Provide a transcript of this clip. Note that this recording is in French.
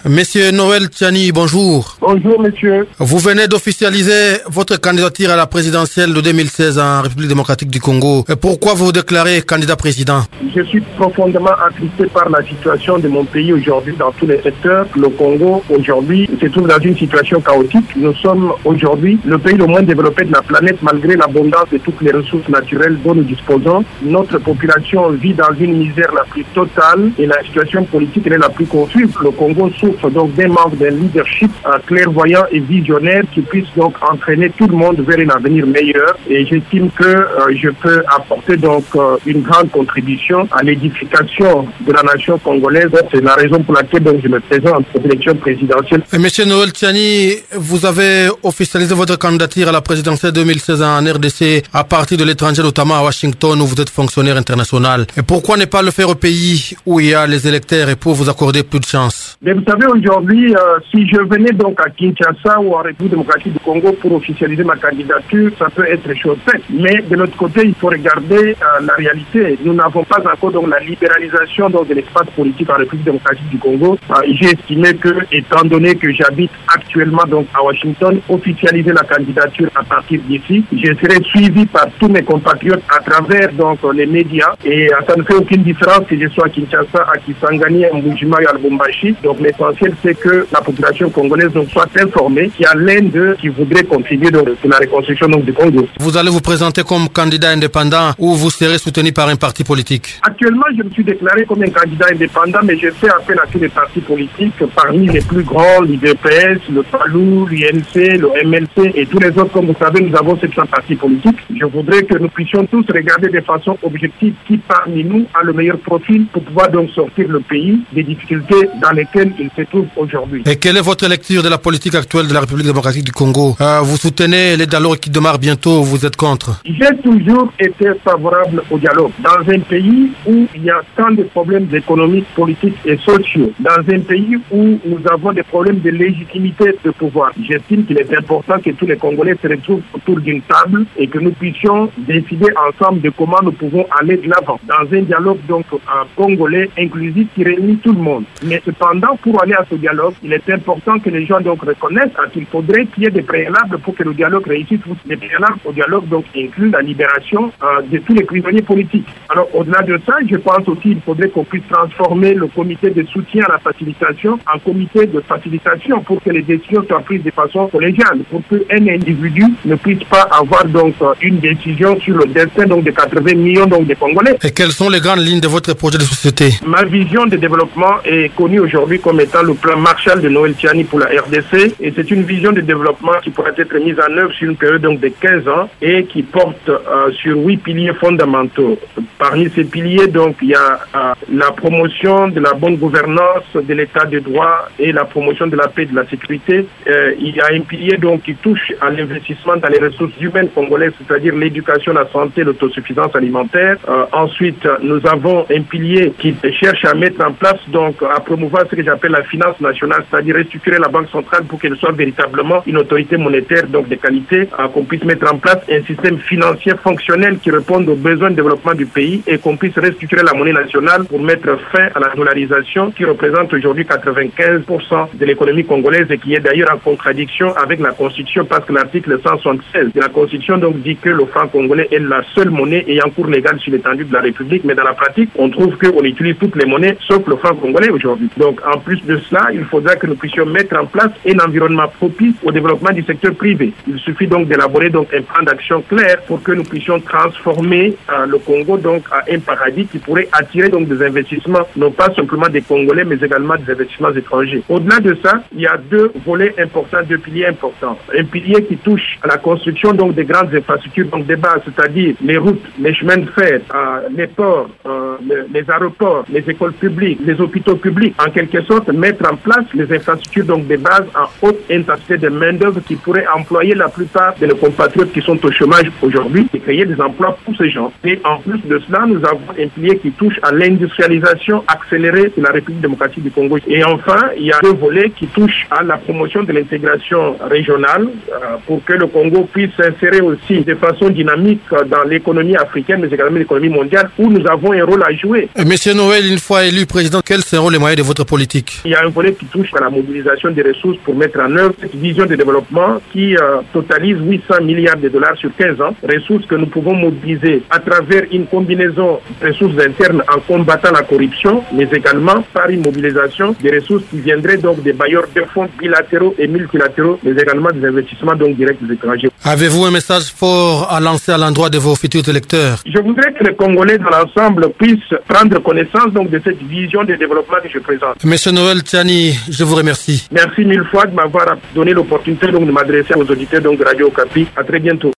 Monsieur Noël Tchani, bonjour. Bonjour, monsieur. Vous venez d'officialiser votre candidature à la présidentielle de 2016 en République démocratique du Congo. Pourquoi vous vous déclarez candidat président? Je suis profondément attristé par la situation de mon pays aujourd'hui dans tous les secteurs. Le Congo, aujourd'hui, se trouve dans une situation chaotique. Nous sommes aujourd'hui le pays le moins développé de la planète malgré l'abondance de toutes les ressources naturelles dont nous disposons. Notre population vit dans une misère la plus totale et la situation politique est la plus confuse. Le Congo souffre donc d'un manque d'un leadership clairvoyant et visionnaire qui puisse donc entraîner tout le monde vers un avenir meilleur. Et j'estime que je peux apporter donc une grande contribution à l'édification de la nation congolaise. C'est la raison pour laquelle donc je me présente aux élections présidentielles. Monsieur Noël Tchani, vous avez officialisé votre candidature à la présidentielle 2016 en RDC à partir de l'étranger, notamment à Washington où vous êtes fonctionnaire international. Et pourquoi ne pas le faire au pays où il y a les électeurs et pour vous accorder plus de chance? Mais vous savez, aujourd'hui, si je venais donc à Kinshasa ou en République démocratique du Congo pour officialiser ma candidature, ça peut être chose faite. Mais de l'autre côté, il faut regarder la réalité. Nous n'avons pas encore donc la libéralisation donc, de l'espace politique en République démocratique du Congo. J'ai estimé que, étant donné que j'habite actuellement donc à Washington, officialiser la candidature à partir d'ici, je serai suivi par tous mes compatriotes à travers donc les médias et ça ne fait aucune différence que je sois à Kinshasa, à Kisangani, à Mbujimayi, à Lubumbashi. Donc l'essentiel c'est que la population congolaise donc, soit informée qu'il y a l'un d'eux qui voudrait contribuer donc, à la reconstruction donc, du Congo. Vous allez vous présenter comme candidat indépendant ou vous serez soutenu par un parti politique? Actuellement, je me suis déclaré comme un candidat indépendant, mais je fais appel à tous les partis politiques, parmi les plus grands, l'UDPS, le PALU, l'UNC, le MLC et tous les autres. Comme vous savez, nous avons 700 partis politiques. Je voudrais que nous puissions tous regarder de façon objective qui parmi nous a le meilleur profil pour pouvoir donc sortir le pays des difficultés dans lesquelles il se trouve aujourd'hui. Et quelle est votre lecture de la politique actuelle de la République démocratique du Congo? Vous soutenez les dialogues qui démarrent bientôt ou vous êtes contre? J'ai toujours été favorable au dialogue. Dans un pays où il y a tant de problèmes économiques, politiques et sociaux, dans un pays où nous avons des problèmes de légitimité de pouvoir, j'estime qu'il est important que tous les Congolais se retrouvent autour d'une table et que nous puissions décider ensemble de comment nous pouvons aller de l'avant. Dans un dialogue donc congolais inclusif qui réunit tout le monde. Mais cependant, pour aller à ce dialogue, il est important que les gens donc reconnaissent qu'il faudrait qu'il y ait des préalables pour que le dialogue réussisse. Les préalables au dialogue donc incluent la libération de tous les prisonniers politiques. Alors au-delà de ça, je pense aussi qu'il faudrait qu'on puisse transformer le comité de soutien à la facilitation en comité de facilitation pour que les décisions soient prises de façon collégiale, pour qu'un individu ne puisse pas avoir donc une décision sur le destin donc de 80 millions donc de Congolais. Et quelles sont les grandes lignes de votre projet de société? Ma vision de développement est connue aujourd'hui comme étant le plan Marshall de Noël Tchani pour la RDC et c'est une vision de développement qui pourrait être mise en œuvre sur une période donc de 15 ans et qui porte sur 8 piliers fondamentaux. Parmi ces piliers, donc, il y a la promotion de la bonne gouvernance, de l'état de droit et la promotion de la paix et de la sécurité. Il y a un pilier donc qui touche à l'investissement dans les ressources humaines congolaises, c'est-à-dire l'éducation, la santé, l'autosuffisance alimentaire. Ensuite, nous avons un pilier qui cherche à mettre en place, donc, à promouvoir ce que j'appelle la finance nationale, c'est-à-dire restructurer la Banque centrale pour qu'elle soit véritablement une autorité monétaire donc de qualité, qu'on puisse mettre en place un système financier fonctionnel qui réponde aux besoins de développement du pays et qu'on puisse restructurer la monnaie nationale pour mettre fin à la dollarisation qui représente aujourd'hui 95% de l'économie congolaise et qui est d'ailleurs en contradiction avec la Constitution parce que l'article 176 de la Constitution donc dit que le franc congolais est la seule monnaie ayant cours légal sur l'étendue de la République, mais dans la pratique, on trouve qu'on utilise toutes les monnaies sauf le franc congolais aujourd'hui. Donc en plus de cela, il faudra que nous puissions mettre en place un environnement propice au développement du secteur privé. Il suffit donc d'élaborer donc un plan d'action clair pour que nous puissions transformer le Congo donc à un paradis qui pourrait attirer donc des investissements, non pas simplement des Congolais, mais également des investissements étrangers. Au-delà de ça, il y a deux volets importants, deux piliers importants. Un pilier qui touche à la construction donc des grandes infrastructures donc des bases, c'est-à-dire les routes, les chemins de fer, les ports, les aéroports, les écoles publiques, les hôpitaux publics, en quelque sorte mettre en place les infrastructures donc des bases en haute intensité de main-d'œuvre qui pourraient employer la plupart de nos compatriotes qui sont au chômage aujourd'hui et créer des emplois pour ces gens. Et en plus de cela, nous avons un pilier qui touche à l'industrialisation accélérée de la République démocratique du Congo. Et enfin, il y a deux volets qui touchent à la promotion de l'intégration régionale pour que le Congo puisse s'insérer aussi de façon dynamique dans l'économie africaine, mais également l'économie mondiale, où nous avons un rôle à jouer. Monsieur Noël, une fois élu président, quels seront les moyens de votre politique? il y a un volet qui touche à la mobilisation des ressources pour mettre en œuvre cette vision de développement qui totalise 800 milliards de dollars sur 15 ans, ressources que nous pouvons mobiliser à travers une combinaison de ressources internes en combattant la corruption, mais également par une mobilisation des ressources qui viendraient donc des bailleurs de fonds bilatéraux et multilatéraux, mais également des investissements donc directs des étrangers. Avez-vous un message fort à lancer à l'endroit de vos futurs électeurs? Je voudrais que les Congolais dans l'ensemble puissent prendre connaissance donc de cette vision de développement que je présente. Monsieur Noël Tchani, je vous remercie. Merci mille fois de m'avoir donné l'opportunité donc de m'adresser aux auditeurs donc de Radio Okapi. À très bientôt.